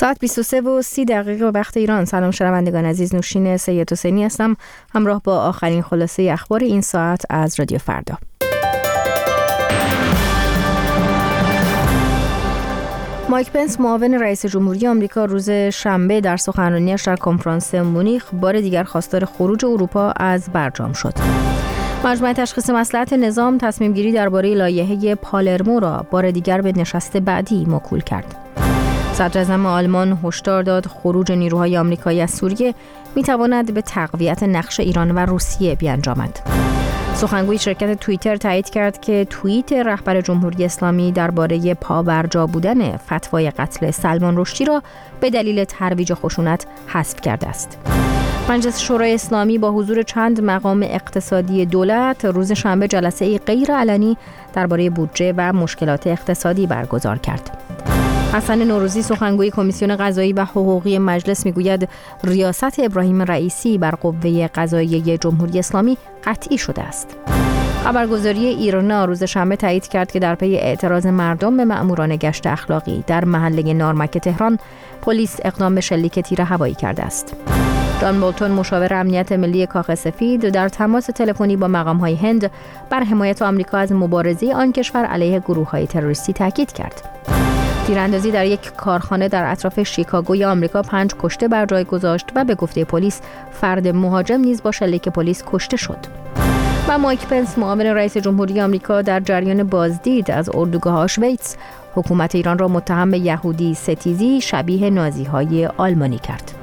ساعت 23:30 وقت ایران. سلام شنوندگان عزیز، نوشین سید حسینی هستم، همراه با آخرین خلاصه اخبار این ساعت از رادیو فردا. مایک پنس، معاون رئیس جمهوری آمریکا، روز شنبه در سخنرانیش در کنفرانس مونیخ بار دیگر خواستار خروج اروپا از برجام شد. مجمع تشخیص مصلحت نظام تصمیم گیری درباره لایحه پالرمو را بار دیگر به نشست بعدی موکول کرد. صدراعظم آلمان هشدار داد خروج نیروهای آمریکایی از سوریه میتواند به تقویت نقش ایران و روسیه بیانجامد. سخنگوی شرکت توییتر تایید کرد که توییت رهبر جمهوری اسلامی درباره پابرجا بودن فتوای قتل سلمان رشدی را به دلیل ترویج خشونت حذف کرده است. مجلس شورای اسلامی با حضور چند مقام اقتصادی دولت روز شنبه جلسه غیر علنی درباره بودجه و مشکلات اقتصادی برگزار کرد. حسن نوروزی، سخنگوی کمیسیون قضایی و حقوقی مجلس، میگوید ریاست ابراهیم رئیسی بر قوه قضاییه جمهوری اسلامی قطعی شده است. خبرگزاری ایرنا روز شنبه تایید کرد که در پی اعتراض مردم به مأموران گشت اخلاقی در محله نارمک تهران، پلیس اقدام به شلیک تیر هوایی کرده است. جان بولتون، مشاور امنیت ملی کاخ سفید، در تماس تلفنی با مقام‌های هند بر حمایت آمریکا از مبارزه آن کشور علیه گروه‌های تروریستی تاکید کرد. تیراندازی در یک کارخانه در اطراف شیکاگوی آمریکا 5 کشته بر جای گذاشت و به گفته پلیس فرد مهاجم نیز با شلیک پلیس کشته شد. و مایک پنس، معاون رئیس جمهوری آمریکا، در جریان بازدید از اردوگاه آشویتس حکومت ایران را متهم به یهودی ستیزی شبیه نازی‌های آلمانی کرد.